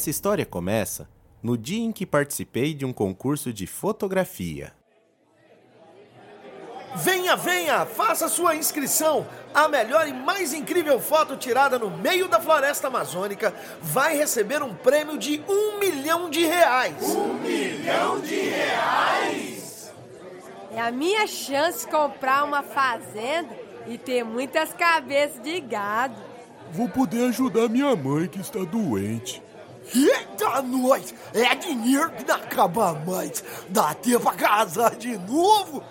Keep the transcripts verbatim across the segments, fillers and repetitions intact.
Essa história começa no dia em que participei de um concurso de fotografia. Venha, venha! Faça sua inscrição! A melhor e mais incrível foto tirada no meio da floresta amazônica vai receber um prêmio de um milhão de reais! Um milhão de reais? É a minha chance de comprar uma fazenda e ter muitas cabeças de gado. Vou poder ajudar minha mãe que está doente. Eita, nós! É dinheiro que não acaba mais! Dá tempo pra casar de novo!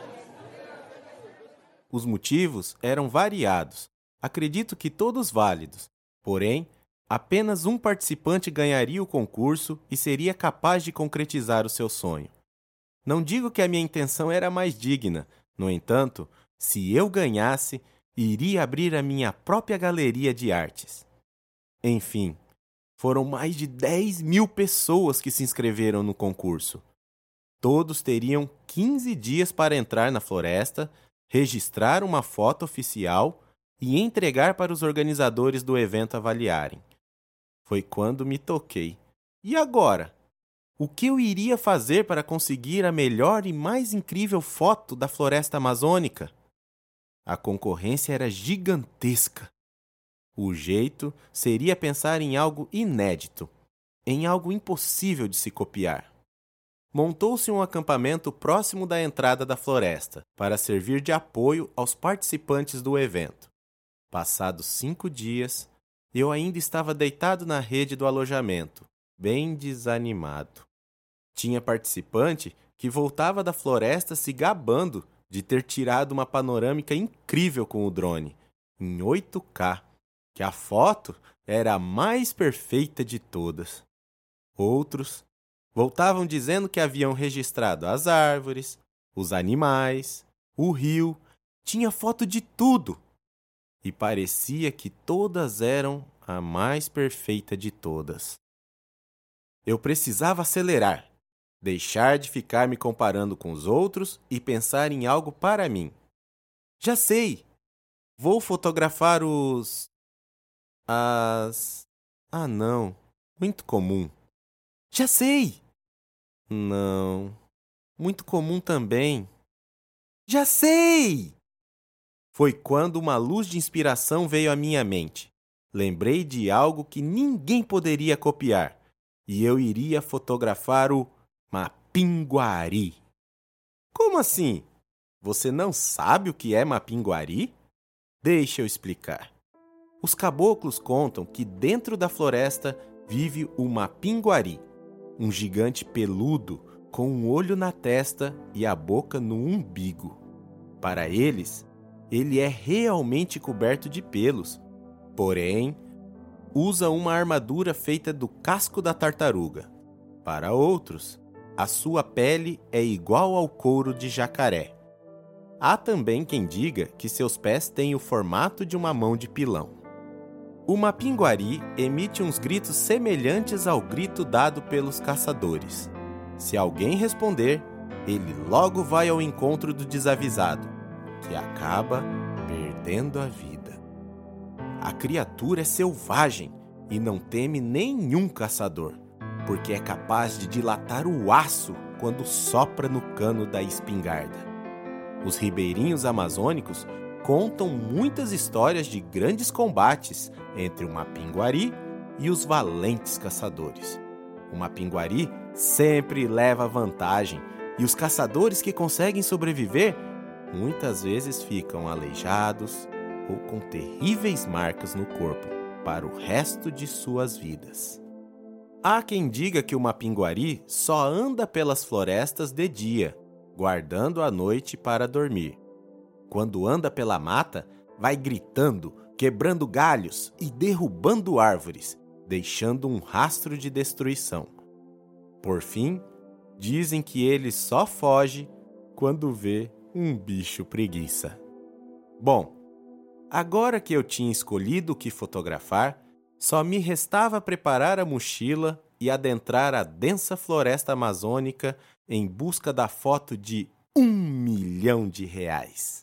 Os motivos eram variados, acredito que todos válidos. Porém, apenas um participante ganharia o concurso e seria capaz de concretizar o seu sonho. Não digo que a minha intenção era mais digna, no entanto, se eu ganhasse, iria abrir a minha própria galeria de artes. Enfim, foram mais de dez mil pessoas que se inscreveram no concurso. Todos teriam quinze dias para entrar na floresta, registrar uma foto oficial e entregar para os organizadores do evento avaliarem. Foi quando me toquei. E agora? O que eu iria fazer para conseguir a melhor e mais incrível foto da floresta amazônica? A concorrência era gigantesca. O jeito seria pensar em algo inédito, em algo impossível de se copiar. Montou-se um acampamento próximo da entrada da floresta, para servir de apoio aos participantes do evento. Passados cinco dias, eu ainda estava deitado na rede do alojamento, bem desanimado. Tinha participante que voltava da floresta se gabando de ter tirado uma panorâmica incrível com o drone, em oito K, que a foto era a mais perfeita de todas. Outros voltavam dizendo que haviam registrado as árvores, os animais, o rio, tinha foto de tudo. E parecia que todas eram a mais perfeita de todas. Eu precisava acelerar, deixar de ficar me comparando com os outros e pensar em algo para mim. Já sei! Vou fotografar os... As... Ah, não. Muito comum. Já sei! Não. Muito comum também. Já sei! Foi quando uma luz de inspiração veio à minha mente. Lembrei de algo que ninguém poderia copiar. E eu iria fotografar o Mapinguari. Como assim? Você não sabe o que é Mapinguari? Deixa eu explicar. Os caboclos contam que dentro da floresta vive o Mapinguari, um gigante peludo com um olho na testa e a boca no umbigo. Para eles, ele é realmente coberto de pelos, porém, usa uma armadura feita do casco da tartaruga. Para outros, a sua pele é igual ao couro de jacaré. Há também quem diga que seus pés têm o formato de uma mão de pilão. O Mapinguari emite uns gritos semelhantes ao grito dado pelos caçadores. Se alguém responder, ele logo vai ao encontro do desavisado, que acaba perdendo a vida. A criatura é selvagem e não teme nenhum caçador, porque é capaz de dilatar o aço quando sopra no cano da espingarda. Os ribeirinhos amazônicos contam muitas histórias de grandes combates entre o Mapinguari e os valentes caçadores. O Mapinguari sempre leva vantagem e os caçadores que conseguem sobreviver muitas vezes ficam aleijados ou com terríveis marcas no corpo para o resto de suas vidas. Há quem diga que o Mapinguari só anda pelas florestas de dia, guardando a noite para dormir. Quando anda pela mata, vai gritando, quebrando galhos e derrubando árvores, deixando um rastro de destruição. Por fim, dizem que ele só foge quando vê um bicho preguiça. Bom, agora que eu tinha escolhido o que fotografar, só me restava preparar a mochila e adentrar a densa floresta amazônica em busca da foto de um milhão de reais.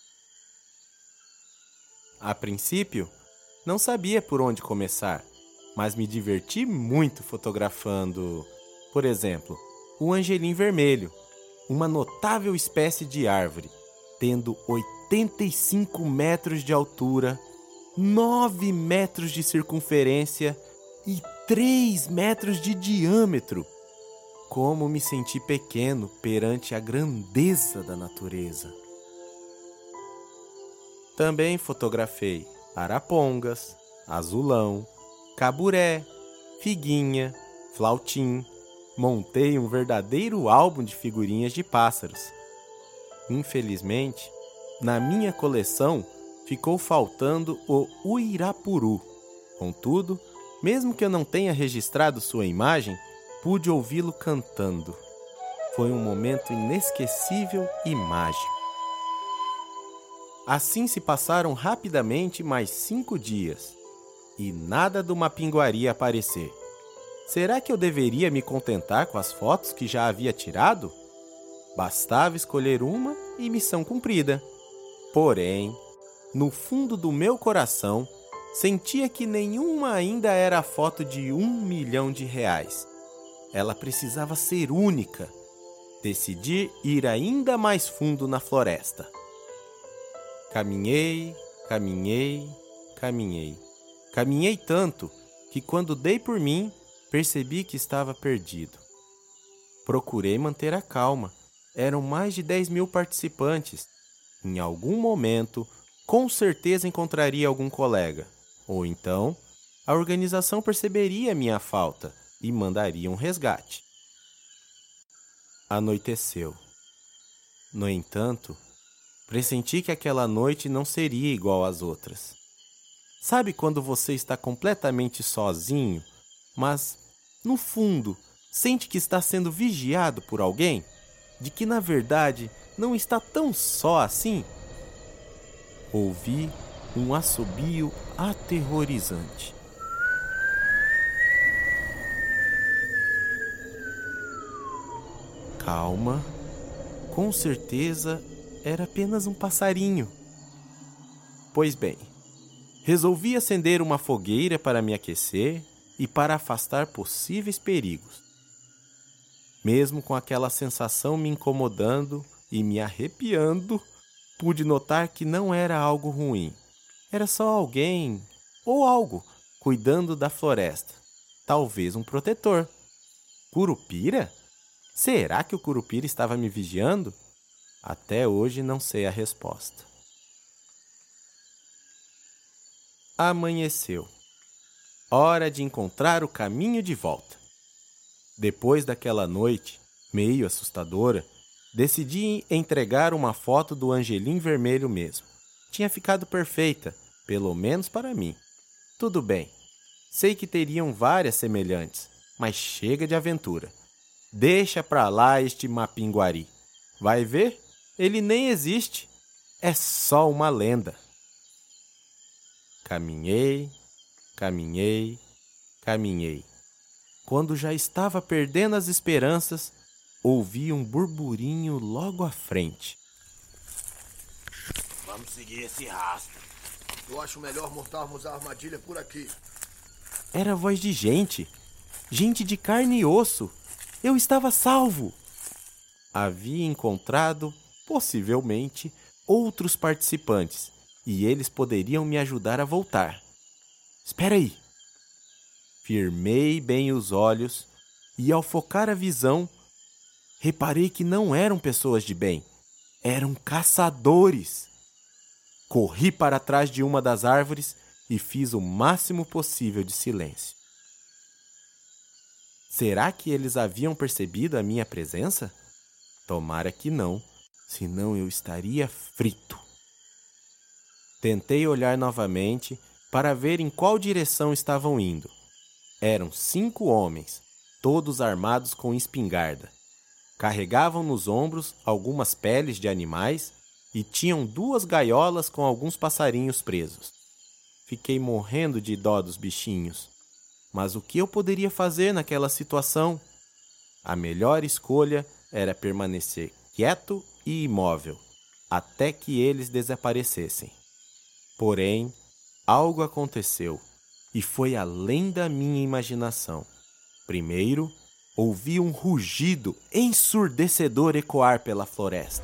A princípio, não sabia por onde começar, mas me diverti muito fotografando, por exemplo, o angelim vermelho, uma notável espécie de árvore, tendo oitenta e cinco metros de altura, nove metros de circunferência e três metros de diâmetro. Como me senti pequeno perante a grandeza da natureza. Também fotografei arapongas, azulão, caburé, figuinha, flautim. Montei um verdadeiro álbum de figurinhas de pássaros. Infelizmente, na minha coleção ficou faltando o uirapuru. Contudo, mesmo que eu não tenha registrado sua imagem, pude ouvi-lo cantando. Foi um momento inesquecível e mágico. Assim se passaram rapidamente mais cinco dias, e nada do Mapinguari aparecer. Será que eu deveria me contentar com as fotos que já havia tirado? Bastava escolher uma e missão cumprida. Porém, no fundo do meu coração, sentia que nenhuma ainda era a foto de um milhão de reais. Ela precisava ser única. Decidi ir ainda mais fundo na floresta. Caminhei, caminhei, caminhei. Caminhei tanto que quando dei por mim, percebi que estava perdido. Procurei manter a calma. Eram mais de dez mil participantes. Em algum momento, com certeza encontraria algum colega. Ou então, a organização perceberia minha falta e mandaria um resgate. Anoiteceu. No entanto, pressenti que aquela noite não seria igual às outras. Sabe quando você está completamente sozinho, mas, no fundo, sente que está sendo vigiado por alguém? De que, na verdade, não está tão só assim? Ouvi um assobio aterrorizante. Calma, com certeza era apenas um passarinho. Pois bem, resolvi acender uma fogueira para me aquecer e para afastar possíveis perigos. Mesmo com aquela sensação me incomodando e me arrepiando, pude notar que não era algo ruim. Era só alguém, ou algo, cuidando da floresta. Talvez um protetor. Curupira? Será que o Curupira estava me vigiando? Até hoje não sei a resposta. Amanheceu. Hora de encontrar o caminho de volta. Depois daquela noite, meio assustadora, decidi entregar uma foto do angelim vermelho mesmo. Tinha ficado perfeita, pelo menos para mim. Tudo bem, sei que teriam várias semelhantes, mas chega de aventura. Deixa pra lá este Mapinguari. Vai ver? Ele nem existe. É só uma lenda. Caminhei, caminhei, caminhei. Quando já estava perdendo as esperanças, ouvi um burburinho logo à frente. Vamos seguir esse rastro. Eu acho melhor montarmos a armadilha por aqui. Era voz de gente. Gente de carne e osso. Eu estava salvo. Havia encontrado, possivelmente, outros participantes, e eles poderiam me ajudar a voltar. Espera aí. Firmei bem os olhos e, ao focar a visão, reparei que não eram pessoas de bem. Eram caçadores. Corri para trás de uma das árvores e fiz o máximo possível de silêncio. Será que eles haviam percebido a minha presença? Tomara que não, senão eu estaria frito. Tentei olhar novamente para ver em qual direção estavam indo. Eram cinco homens, todos armados com espingarda. Carregavam nos ombros algumas peles de animais e tinham duas gaiolas com alguns passarinhos presos. Fiquei morrendo de dó dos bichinhos. Mas o que eu poderia fazer naquela situação? A melhor escolha era permanecer quieto e imóvel, até que eles desaparecessem. Porém, algo aconteceu. e foi além da minha imaginação. Primeiro, ouvi um rugido ensurdecedor ecoar pela floresta.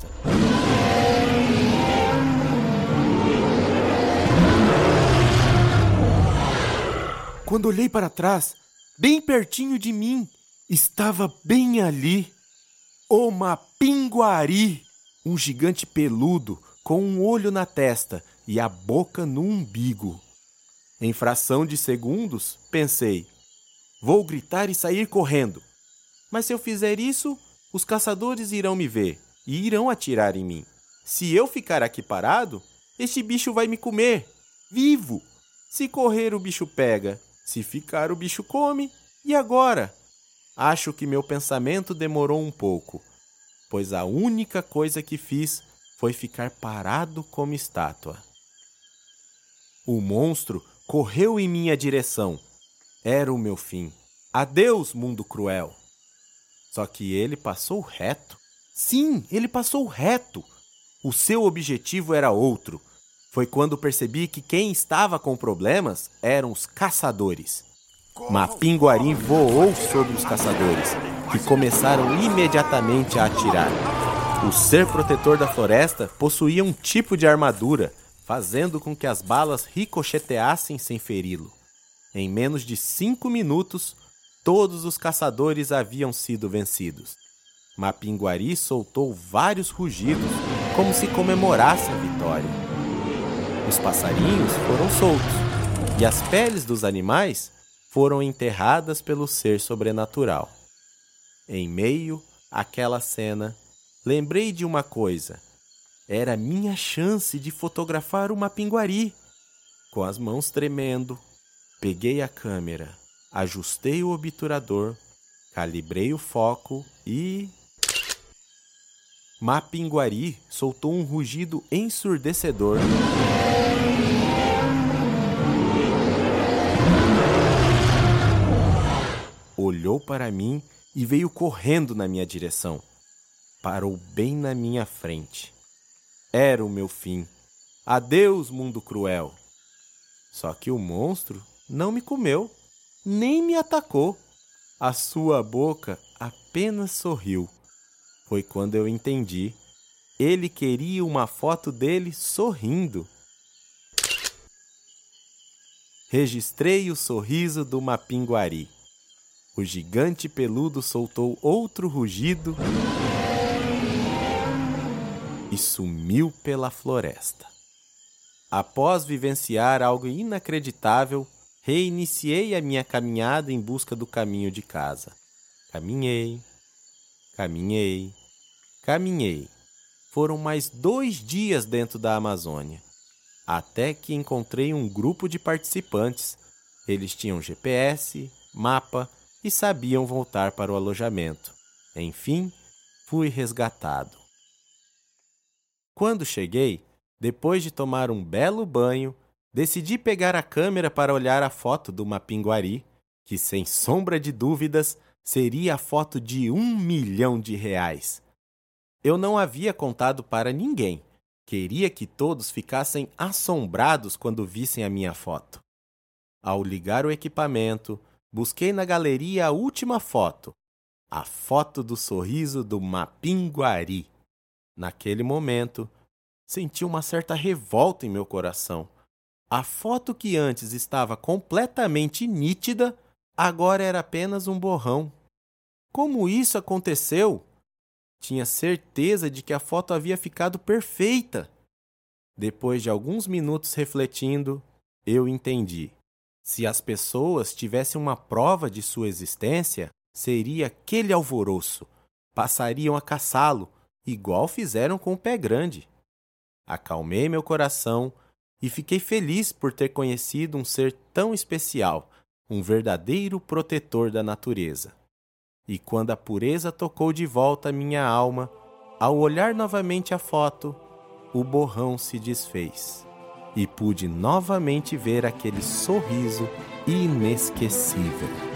Quando olhei para trás, bem pertinho de mim, estava bem ali o Mapinguari, um gigante peludo com um olho na testa e a boca no umbigo. Em fração de segundos, pensei, vou gritar e sair correndo. Mas se eu fizer isso, os caçadores irão me ver e irão atirar em mim. Se eu ficar aqui parado, este bicho vai me comer, vivo. Se correr, o bicho pega. Se ficar, o bicho come. E agora? Acho que meu pensamento demorou um pouco, pois a única coisa que fiz foi ficar parado como estátua. O monstro correu em minha direção. Era o meu fim. Adeus, mundo cruel. Só que ele passou reto. Sim, ele passou reto. O seu objetivo era outro. Foi quando percebi que quem estava com problemas eram os caçadores. Mapinguari voou sobre os caçadores, que começaram imediatamente a atirar. O ser protetor da floresta possuía um tipo de armadura, fazendo com que as balas ricocheteassem sem feri-lo. Em menos de cinco minutos, todos os caçadores haviam sido vencidos. Mapinguari soltou vários rugidos, como se comemorasse a vitória. Os passarinhos foram soltos, e as peles dos animais foram enterradas pelo ser sobrenatural. Em meio àquela cena, lembrei de uma coisa. Era minha chance de fotografar o Mapinguari. Com as mãos tremendo, peguei a câmera, ajustei o obturador, calibrei o foco e... Mapinguari soltou um rugido ensurdecedor. Olhou para mim e veio correndo na minha direção. Parou bem na minha frente. Era o meu fim. Adeus, mundo cruel. Só que o monstro não me comeu, nem me atacou. A sua boca apenas sorriu. Foi quando eu entendi. Ele queria uma foto dele sorrindo. Registrei o sorriso do Mapinguari. O gigante peludo soltou outro rugido e sumiu pela floresta. Após vivenciar algo inacreditável, reiniciei a minha caminhada em busca do caminho de casa. Caminhei, caminhei, caminhei. Foram mais dois dias dentro da Amazônia, até que encontrei um grupo de participantes. Eles tinham G P S, mapa e sabiam voltar para o alojamento. Enfim, fui resgatado. Quando cheguei, depois de tomar um belo banho, decidi pegar a câmera para olhar a foto do Mapinguari, que sem sombra de dúvidas seria a foto de um milhão de reais. Eu não havia contado para ninguém. Queria que todos ficassem assombrados quando vissem a minha foto. Ao ligar o equipamento, busquei na galeria a última foto, a foto do sorriso do Mapinguari. Naquele momento, senti uma certa revolta em meu coração. A foto que antes estava completamente nítida, agora era apenas um borrão. Como isso aconteceu? Tinha certeza de que a foto havia ficado perfeita. Depois de alguns minutos refletindo, eu entendi. Se as pessoas tivessem uma prova de sua existência, seria aquele alvoroço. Passariam a caçá-lo, igual fizeram com o Pé Grande. Acalmei meu coração e fiquei feliz por ter conhecido um ser tão especial, um verdadeiro protetor da natureza. E quando a pureza tocou de volta a minha alma, ao olhar novamente a foto, o borrão se desfez. E pude novamente ver aquele sorriso inesquecível.